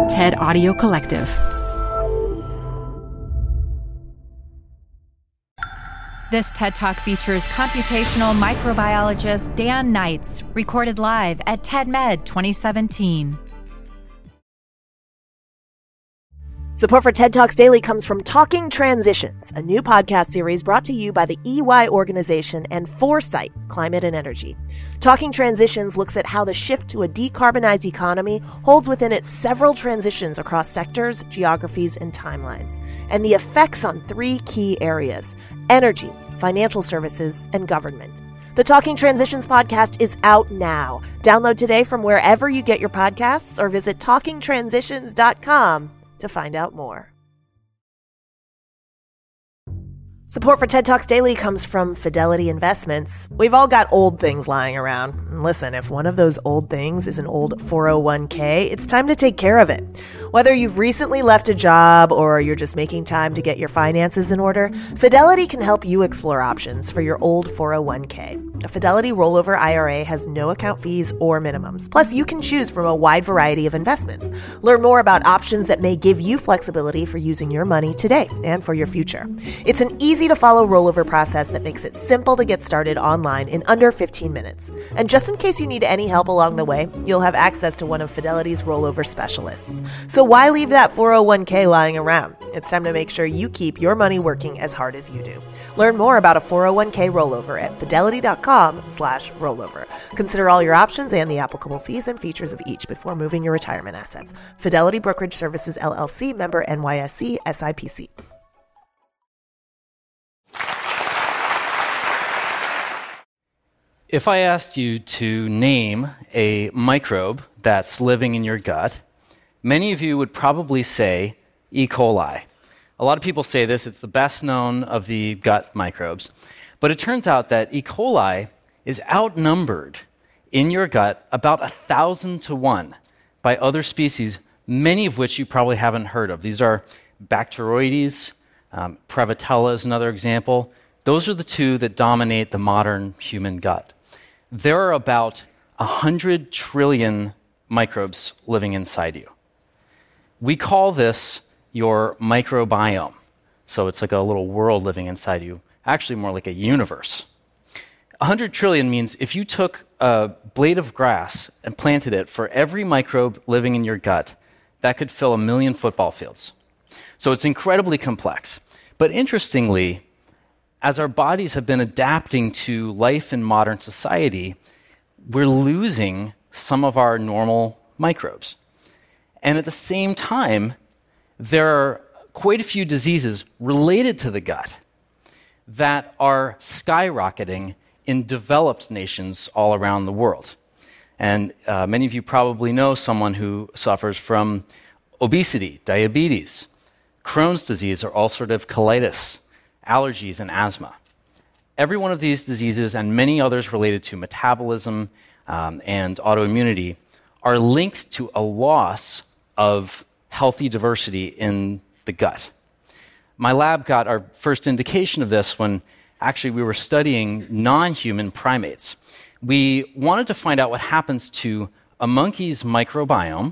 TED Audio Collective. This TED Talk features computational microbiologist Dan Knights, recorded live at TEDMed 2017. Support for TED Talks Daily comes from Talking Transitions, a new podcast series brought to you by the EY organization and Foresight Climate and Energy. Talking Transitions looks at how the shift to a decarbonized economy holds within it several transitions across sectors, geographies, and timelines, and the effects on three key areas: energy, financial services, and government. The Talking Transitions podcast is out now. Download today from wherever you get your podcasts or visit talkingtransitions.com to find out more. Support for TED Talks Daily comes from Fidelity Investments. We've all got old things lying around. And listen, if one of those old things is an old 401k, it's time to take care of it. Whether you've recently left a job or you're just making time to get your finances in order, Fidelity can help you explore options for your old 401k. A Fidelity rollover IRA has no account fees or minimums. Plus, you can choose from a wide variety of investments. Learn more about options that may give you flexibility for using your money today and for your future. It's an easy-to-follow rollover process that makes it simple to get started online in under 15 minutes. And just in case you need any help along the way, you'll have access to one of Fidelity's rollover specialists. So why leave that 401k lying around? It's time to make sure you keep your money working as hard as you do. Learn more about a 401k rollover at fidelity.com/rollover. Consider all your options and the applicable fees and features of each before moving your retirement assets. Fidelity Brokerage Services, LLC, member NYSE, SIPC. If I asked you to name a microbe that's living in your gut, many of you would probably say E. coli. A lot of people say this, it's the best known of the gut microbes. But it turns out that E. coli is outnumbered in your gut about 1,000 to 1 by other species, many of which you probably haven't heard of. These are Bacteroides, Prevotella is another example. Those are the two that dominate the modern human gut. There are about 100 trillion microbes living inside you. We call this your microbiome. So it's like a little world living inside you, actually more like a universe. 100 trillion means if you took a blade of grass and planted it for every microbe living in your gut, that could fill 1 million football fields. So it's incredibly complex. But interestingly, as our bodies have been adapting to life in modern society, we're losing some of our normal microbes. And at the same time, there are quite a few diseases related to the gut that are skyrocketing in developed nations all around the world. And many of you probably know someone who suffers from obesity, diabetes, Crohn's disease, or ulcerative colitis, allergies, and asthma. Every one of these diseases and many others related to metabolism and autoimmunity are linked to a loss of healthy diversity in the gut. My lab got our first indication of this when actually we were studying non-human primates. We wanted to find out what happens to a monkey's microbiome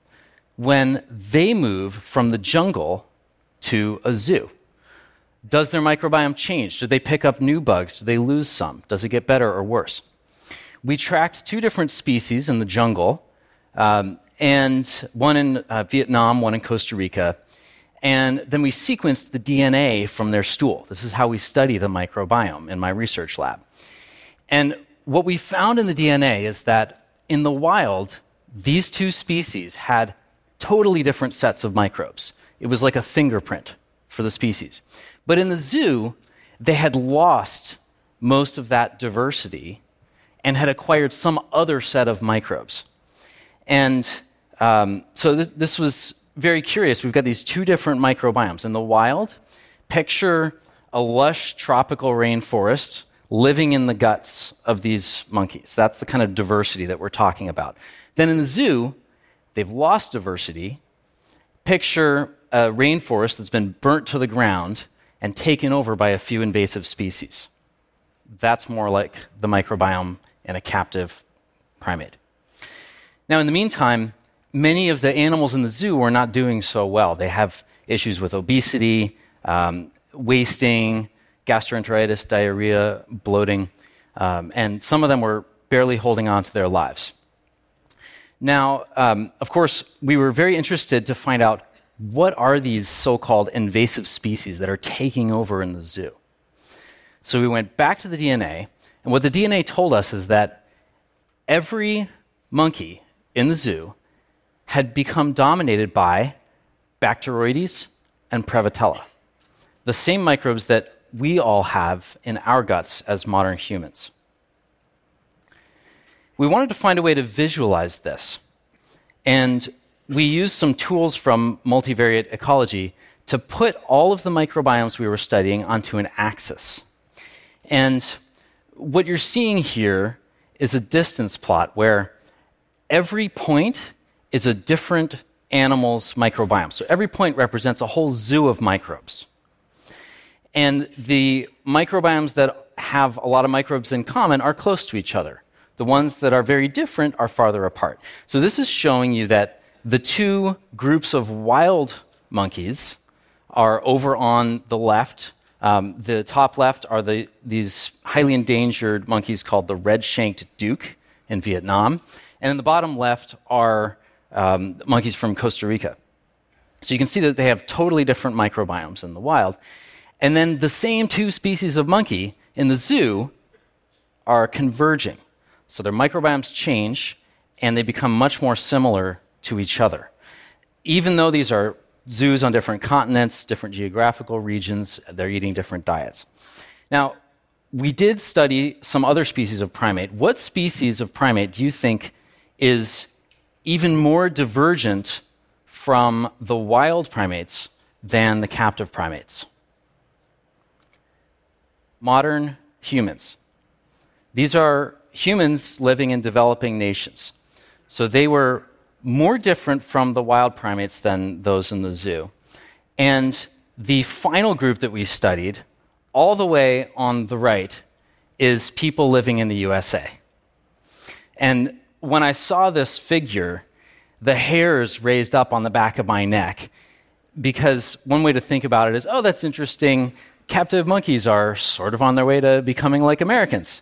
when they move from the jungle to a zoo. Does their microbiome change? Do they pick up new bugs? Do they lose some? Does it get better or worse? We tracked 2 different species in the jungle, and one in Vietnam, one in Costa Rica, and then we sequenced the DNA from their stool. This is how we study the microbiome in my research lab. And what we found in the DNA is that in the wild, these 2 species had totally different sets of microbes. It was like a fingerprint for the species. But in the zoo, they had lost most of that diversity and had acquired some other set of microbes. And so this was very curious. We've got these 2 different microbiomes. In the wild, picture a lush tropical rainforest living in the guts of these monkeys. That's the kind of diversity that we're talking about. Then in the zoo, they've lost diversity. Picture a rainforest that's been burnt to the ground and taken over by a few invasive species. That's more like the microbiome in a captive primate. Now, in the meantime, many of the animals in the zoo are not doing so well. They have issues with obesity, wasting, gastroenteritis, diarrhea, bloating, and some of them were barely holding on to their lives. Now, of course, we were very interested to find out what are these so-called invasive species that are taking over in the zoo. So we went back to the DNA, and what the DNA told us is that every monkey in the zoo had become dominated by Bacteroides and Prevotella, the same microbes that we all have in our guts as modern humans. We wanted to find a way to visualize this, and we used some tools from multivariate ecology to put all of the microbiomes we were studying onto an axis. And what you're seeing here is a distance plot where every point is a different animal's microbiome. So every point represents a whole zoo of microbes. And the microbiomes that have a lot of microbes in common are close to each other. The ones that are very different are farther apart. So this is showing you that the two groups of wild monkeys are over on the left. The top left are these highly endangered monkeys called the red-shanked duke in Vietnam. And in the bottom left are monkeys from Costa Rica. So you can see that they have totally different microbiomes in the wild. And then the same two species of monkey in the zoo are converging. So their microbiomes change, and they become much more similar to each other. Even though these are zoos on different continents, different geographical regions, they're eating different diets. Now, we did study some other species of primate. What species of primate do you think is even more divergent from the wild primates than the captive primates? Modern humans. These are humans living in developing nations. So they were more different from the wild primates than those in the zoo. And the final group that we studied, all the way on the right, is people living in the USA. And when I saw this figure, the hairs raised up on the back of my neck, because one way to think about it is, oh, that's interesting. Captive monkeys are sort of on their way to becoming like Americans.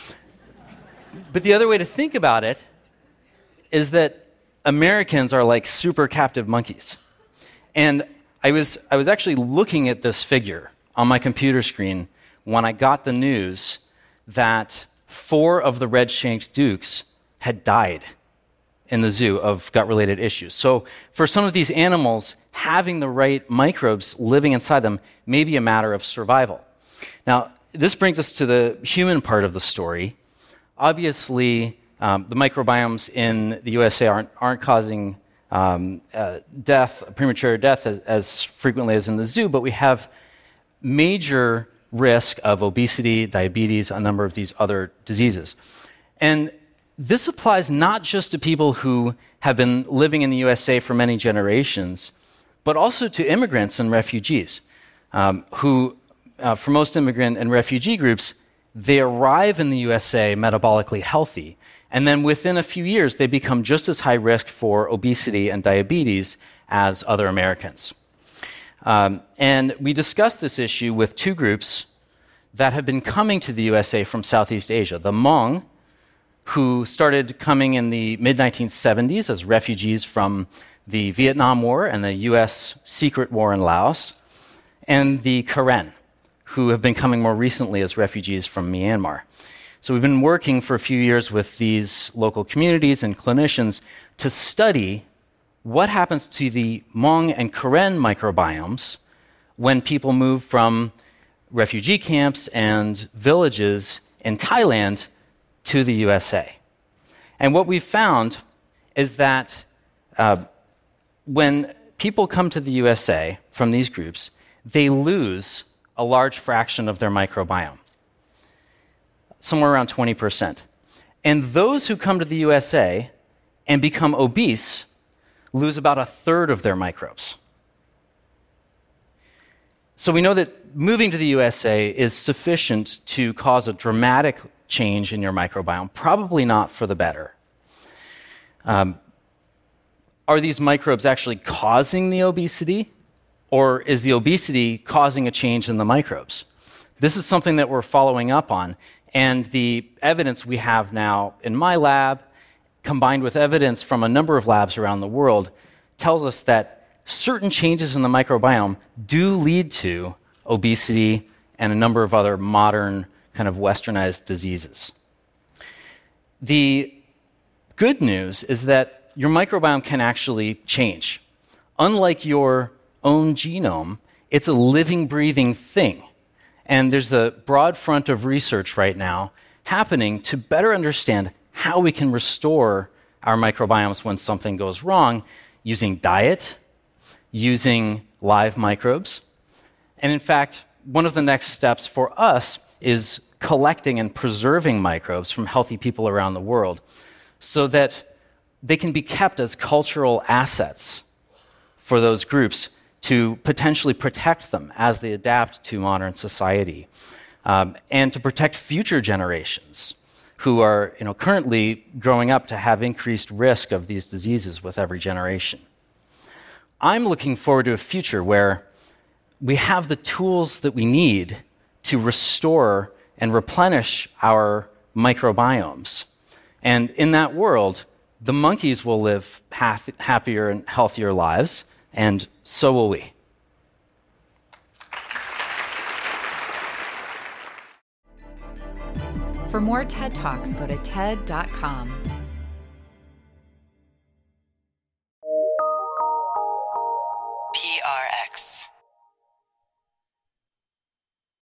But the other way to think about it is that Americans are like super captive monkeys. And I was actually looking at this figure on my computer screen when I got the news that 4 of the red-shanked dukes had died in the zoo of gut-related issues. So for some of these animals, having the right microbes living inside them may be a matter of survival. Now, this brings us to the human part of the story. Obviously, the microbiomes in the USA aren't causing premature death as frequently as in the zoo, but we have major risk of obesity, diabetes, a number of these other diseases. And this applies not just to people who have been living in the USA for many generations, but also to immigrants and refugees, who, for most immigrant and refugee groups, they arrive in the USA metabolically healthy, and then within a few years, they become just as high risk for obesity and diabetes as other Americans. And we discussed this issue with 2 groups that have been coming to the USA from Southeast Asia. The Hmong, who started coming in the mid-1970s as refugees from the Vietnam War and the US secret war in Laos, and the Karen, who have been coming more recently as refugees from Myanmar. So we've been working for a few years with these local communities and clinicians to study what happens to the Hmong and Karen microbiomes when people move from refugee camps and villages in Thailand to the USA. And what we've found is that when people come to the USA from these groups, they lose a large fraction of their microbiome, somewhere around 20%. And those who come to the USA and become obese lose about 1/3 of their microbes. So we know that moving to the USA is sufficient to cause a dramatic change in your microbiome, probably not for the better. are these microbes actually causing the obesity, or is the obesity causing a change in the microbes? This is something that we're following up on, and the evidence we have now in my lab, combined with evidence from a number of labs around the world, tells us that certain changes in the microbiome do lead to obesity and a number of other modern kind of westernized diseases. The good news is that your microbiome can actually change. Unlike your own genome, it's a living, breathing thing. And there's a broad front of research right now happening to better understand how we can restore our microbiomes when something goes wrong using diet, using live microbes. And in fact, one of the next steps for us is collecting and preserving microbes from healthy people around the world so that they can be kept as cultural assets for those groups to potentially protect them as they adapt to modern society, and to protect future generations who are currently growing up to have increased risk of these diseases with every generation. I'm looking forward to a future where we have the tools that we need to restore and replenish our microbiomes. And in that world, the monkeys will live happier and healthier lives, and so will we. For more TED Talks, go to TED.com.